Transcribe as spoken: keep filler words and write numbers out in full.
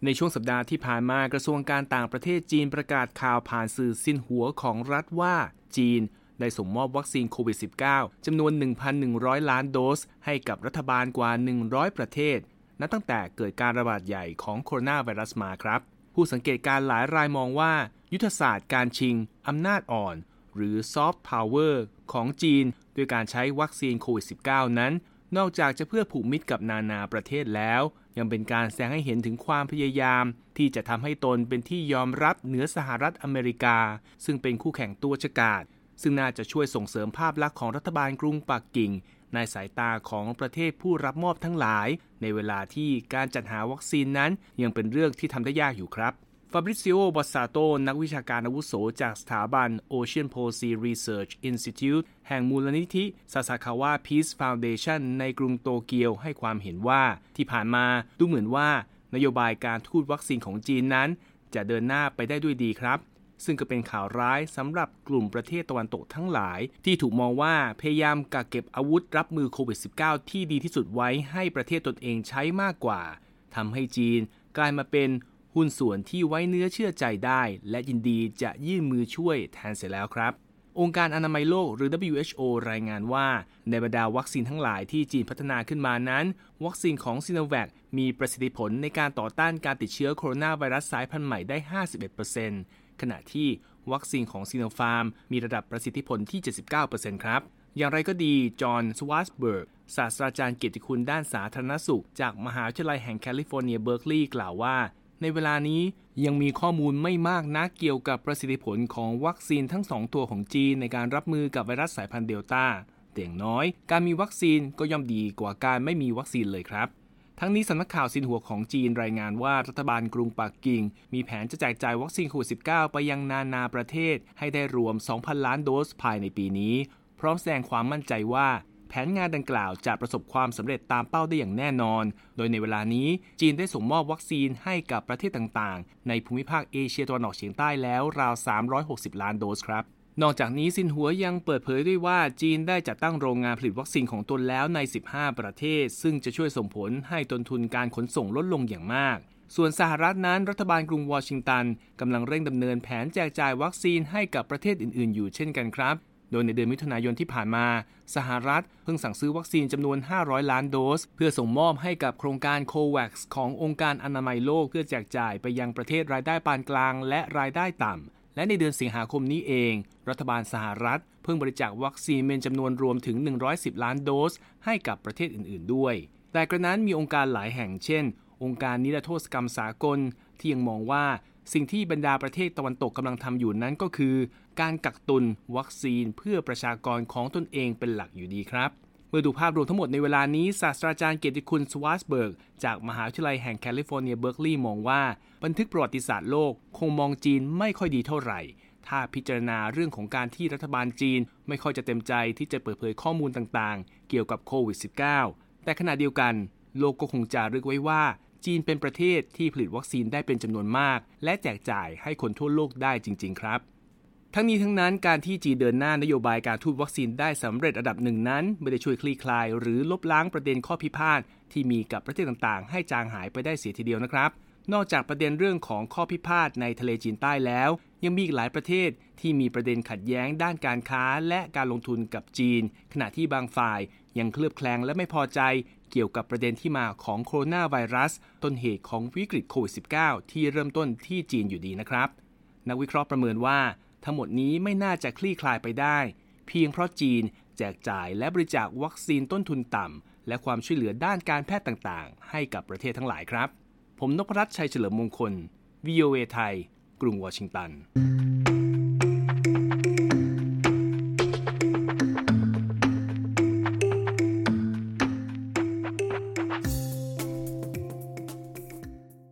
ในช่วงสัปดาห์ที่ผ่านมากระทรวงการต่างประเทศจีนประกาศข่าวผ่านสื่อซินหัวของรัฐว่าจีนได้ส่งมอบวัคซีนโควิด สิบเก้า จำนวน หนึ่งพันหนึ่งร้อย ล้านโดสให้กับรัฐบาลกว่า หนึ่งร้อย ประเทศนับตั้งแต่เกิดการระบาดใหญ่ของโคโรนาไวรัสมาครับผู้สังเกตการณ์หลายรายมองว่ายุทธศาสตร์การชิงอำนาจอ่อนหรือซอฟต์พาวเวอร์ของจีนด้วยการใช้วัคซีนโควิด สิบเก้า นั้นนอกจากจะเพื่อผูกมิตรกับนานาประเทศแล้วยังเป็นการแสดงให้เห็นถึงความพยายามที่จะทำให้ตนเป็นที่ยอมรับเหนือสหรัฐอเมริกาซึ่งเป็นคู่แข่งตัวฉกาจซึ่งน่าจะช่วยส่งเสริมภาพลักษณ์ของรัฐบาลกรุงปักกิ่งในสายตาของประเทศผู้รับมอบทั้งหลายในเวลาที่การจัดหาวัคซีนนั้นยังเป็นเรื่องที่ทำได้ยากอยู่ครับฟาบริซิโอ บอสซาโตนักวิชาการอาวุโสจากสถาบัน Ocean Policy Research Institute แห่งมูลนิธิ Sasakawa Peace Foundation ในกรุงโตเกียวให้ความเห็นว่าที่ผ่านมาดูเหมือนว่านโยบายการทูตวัคซีนของจีนนั้นจะเดินหน้าไปได้ด้วยดีครับซึ่งก็เป็นข่าวร้ายสำหรับกลุ่มประเทศตะวันตกทั้งหลายที่ถูกมองว่าพยายามกักเก็บอาวุธรับมือโควิด สิบเก้า ที่ดีที่สุดไว้ให้ประเทศตนเองใช้มากกว่าทำให้จีนกลายมาเป็นหุ้นส่วนที่ไว้เนื้อเชื่อใจได้และยินดีจะยื่นมือช่วยแทนเสียแล้วครับองค์การอนามัยโลกหรือ ดับเบิลยู เอช โอ รายงานว่าในบรรดาวัคซีนทั้งหลายที่จีนพัฒนาขึ้นมานั้นวัคซีนของซิโนแวคมีประสิทธิผลในการต่อต้านการติดเชื้อโคโรนาไวรัสสายพันธุ์ใหม่ได้ ห้าสิบเอ็ดเปอร์เซ็นต์ ขณะที่วัคซีนของซิโนฟาร์มมีระดับประสิทธิผลที่ เจ็ดสิบเก้าเปอร์เซ็นต์ ครับอย่างไรก็ดีจอห์น สวาร์ตเบิร์กศาสตราจารย์เกียรติคุณด้านสาธารณสุขจากมหาวิทยาลัยแห่งแคลิฟอร์เนียเบิร์กลีย์กล่าวว่าในเวลานี้ยังมีข้อมูลไม่มากนักเกี่ยวกับประสิทธิผลของวัคซีนทั้งสองตัวของจีนในการรับมือกับไวรัสสายพันธุ์เดลต้าแต่อย่างน้อยการมีวัคซีนก็ย่อมดีกว่าการไม่มีวัคซีนเลยครับทั้งนี้สำนักข่าวซินหัวของจีนรายงานว่ารัฐบาลกรุงปักกิ่งมีแผนจะแจกจ่ายวัคซีนโควิด สิบเก้า ไปยังนานาประเทศให้ได้รวม สองพัน ล้านโดสภายในปีนี้พร้อมแสดงความมั่นใจว่าแผนงานดังกล่าวจะประสบความสำเร็จตามเป้าได้อย่างแน่นอนโดยในเวลานี้จีนได้ส่งมอบวัคซีนให้กับประเทศต่างๆในภูมิภาคเอเชียตะวันออกเฉียงใต้แล้วราวสามร้อยหกสิบล้านโดสครับนอกจากนี้ซินหัวยังเปิดเผยด้วยว่าจีนได้จัดตั้งโรงงานผลิตวัคซีนของตนแล้วในสิบห้าประเทศซึ่งจะช่วยส่งผลให้ต้นทุนการขนส่งลดลงอย่างมากส่วนสหรัฐนั้นรัฐบาลกรุงวอชิงตันกำลังเร่งดำเนินแผนแจกจ่ายวัคซีนให้กับประเทศอื่นๆอยู่เช่นกันครับโดยในเดือนมิถุนายนที่ผ่านมาสหรัฐเพิ่งสั่งซื้อวัคซีนจำนวนห้าร้อยล้านโดสเพื่อส่งมอบให้กับโครงการโควัคซ์ขององค์การอนามัยโลกเพื่อแจกจ่ายไปยังประเทศรายได้ปานกลางและรายได้ต่ำและในเดือนสิงหาคมนี้เองรัฐบาลสหรัฐเพิ่งบริจาควัคซีนเป็นจำนวนรวมถึงหนึ่งร้อยสิบล้านโดสให้กับประเทศอื่นๆด้วยแต่กระนั้นมีองค์การหลายแห่งเช่นองค์การนิรโทษกรรมสากลที่ยังมองว่าสิ่งที่บรรดาประเทศตะวันตกกำลังทำอยู่นั้นก็คือการกักตุนวัคซีนเพื่อประชากรของตนเองเป็นหลักอยู่ดีครับเมื่อดูภาพรวมทั้งหมดในเวลานี้ศาสตราจารย์เกียรติคุณสวาร์ตเบิร์กจากมหาวิทยาลัยแห่งแคลิฟอร์เนียเบิร์กลีย์มองว่าบันทึกประวัติศาสตร์โลกคงมองจีนไม่ค่อยดีเท่าไหร่ถ้าพิจารณาเรื่องของการที่รัฐบาลจีนไม่ค่อยจะเต็มใจที่จะเปิดเผยข้อมูลต่างๆเกี่ยวกับโควิด สิบเก้า แต่ขณะเดียวกันโลกก็คงจะรึกไว้ว่าจีนเป็นประเทศที่ผลิตวัคซีนได้เป็นจำนวนมากและแจกจ่ายให้คนทั่วโลกได้จริงๆครับทั้งนี้ทั้งนั้นการที่จีนเดินหน้านโยบายการทูตวัคซีนได้สำเร็จระดับหนึ่งนั้นไม่ได้ช่วยคลี่คลายหรือลบล้างประเด็นข้อพิพาทที่มีกับประเทศต่างๆให้จางหายไปได้เสียทีเดียวนะครับนอกจากประเด็นเรื่องของข้อพิพาทในทะเลจีนใต้แล้วยังมีอีกหลายประเทศที่มีประเด็นขัดแย้งด้านการค้าและการลงทุนกับจีนขณะที่บางฝ่ายยังเคลือบแคลงและไม่พอใจเกี่ยวกับประเด็นที่มาของโคโรนาไวรัสต้นเหตุของวิกฤตโควิด สิบเก้า ที่เริ่มต้นที่จีนอยู่ดีนะครับนักวิเคราะห์ประเมินว่าทั้งหมดนี้ไม่น่าจะคลี่คลายไปได้เพียงเพราะจีนแจกจ่ายและบริจาควัคซีนต้นทุนต่ำและความช่วยเหลือด้านการแพทย์ต่างๆให้กับประเทศทั้งหลายครับผมนพรัตน์ชัยเฉลิมมงคล วี โอ เอ ไทยกรุงวอชิงตัน